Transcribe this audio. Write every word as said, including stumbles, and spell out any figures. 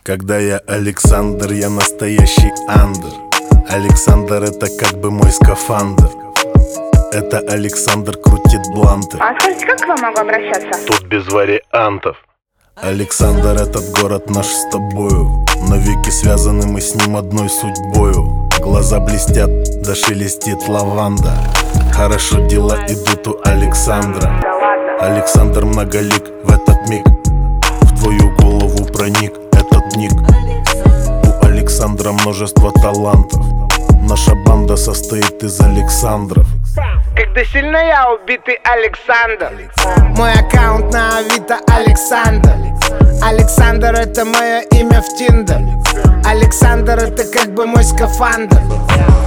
Когда я Александр, я настоящий андер. Александр — это как бы мой скафандр. Это Александр крутит бланты. А скажите, как к вам могу обращаться? Тут без вариантов. Александр, этот город наш с тобою. Навеки связаны мы с ним одной судьбою. Глаза блестят, да шелестит лаванда. Хорошо дела идут у Александра. Александр многолик в этот миг. В твою голову проник этот ник. У Александра множество талантов. Наша банда состоит из Александров. Когда сильно я убитый Александр. Мой аккаунт на Авито Александр. Александр — это мое имя в Тиндер. Александр — это как бы мой скафандр.